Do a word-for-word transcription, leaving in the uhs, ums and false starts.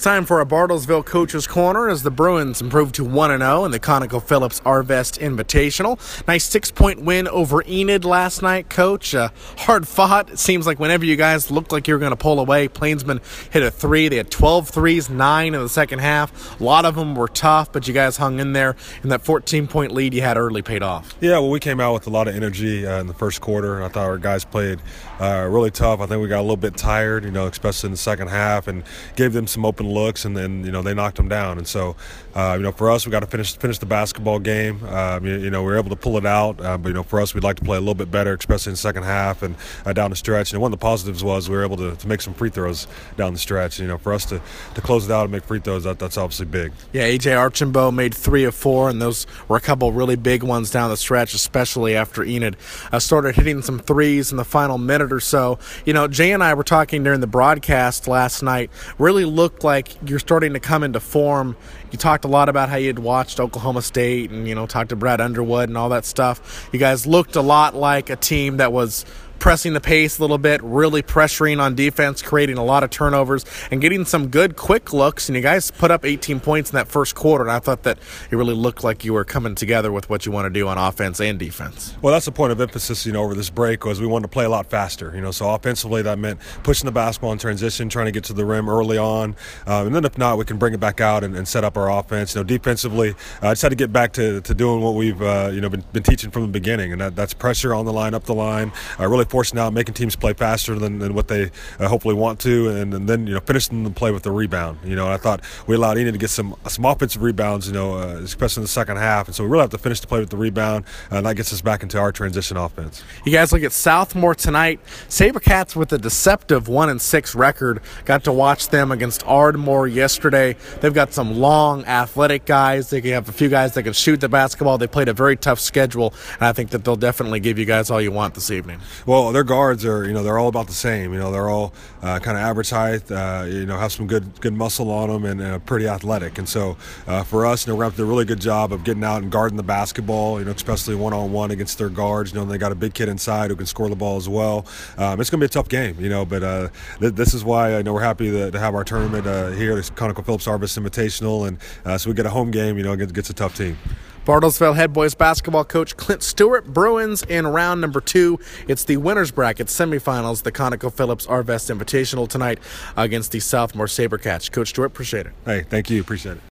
It's time for a Bartlesville Coach's Corner as the Bruins improved to one and oh in the ConocoPhillips Arvest Invitational. Nice six-point win over Enid last night, Coach. Uh, hard fought. It seems like whenever you guys looked like you were going to pull away, Plainsman hit a three. They had twelve threes, nine in the second half. A lot of them were tough, but you guys hung in there, and that fourteen-point lead you had early paid off. Yeah, well, we came out with a lot of energy uh, in the first quarter, and I thought our guys played uh, really tough. I think we got a little bit tired, you know, especially in the second half, and gave them some open looks, and then, you know, they knocked them down. And so, uh, you know, for us, we got to finish finish the basketball game. Um, you, you know, we were able to pull it out, uh, but, you know, for us, we'd like to play a little bit better, especially in the second half and uh, down the stretch. And one of the positives was we were able to, to make some free throws down the stretch. You know, for us to, to close it out and make free throws, that, that's obviously big. Yeah, A J Archambault made three of four, and those were a couple really big ones down the stretch, especially after Enid uh, started hitting some threes in the final minute or so. You know, Jay and I were talking during the broadcast last night. Really looked like you're starting to come into form. You talked a lot about how you'd watched Oklahoma State and, you know, talked to Brad Underwood and all that stuff. You guys looked a lot like a team that was pressing the pace a little bit, really pressuring on defense, creating a lot of turnovers, and getting some good quick looks. And you guys put up eighteen points in that first quarter, and I thought that it really looked like you were coming together with what you want to do on offense and defense. Well, that's the point of emphasis, you know, over this break, was we wanted to play a lot faster. You know, so offensively that meant pushing the basketball in transition, trying to get to the rim early on, um, and then if not, we can bring it back out and, and set up our offense. You know, defensively, I uh, just had to get back to, to doing what we've uh, you know been, been teaching from the beginning, and that, that's pressure on the line, up the line, uh, really forcing out, making teams play faster than, than what they uh, hopefully want to, and, and then, you know, finishing the play with the rebound. You know, and I thought we allowed Enid to get some some offensive rebounds, you know, uh, especially in the second half, and so we really have to finish the play with the rebound, uh, and that gets us back into our transition offense. You guys look at Southmore tonight. SaberCats with a deceptive one and six record. Got to watch them against Ardmore yesterday. They've got some long, athletic guys. They have a few guys that can shoot the basketball. They played a very tough schedule, and I think that they'll definitely give you guys all you want this evening. Well, their guards are, you know, they're all about the same. You know, they're all uh, kind of average height, uh, you know, have some good good muscle on them, and uh, pretty athletic. And so uh, for us, you know, we're going to do a really good job of getting out and guarding the basketball, you know, especially one-on-one against their guards. You know, and they got a big kid inside who can score the ball as well. Um, it's going to be a tough game, you know, but uh, th- this is why I know we're happy to, to have our tournament uh, here, this ConocoPhillips Arvest Invitational, and uh, so we get a home game, you know, against, against a tough team. Bartlesville head boys basketball coach Clint Stewart. Bruins in round number two. It's the winners bracket semifinals, the ConocoPhillips Arvest Invitational tonight against the Southmore SaberCats. Coach Stewart, appreciate it. Hey, thank you. Appreciate it.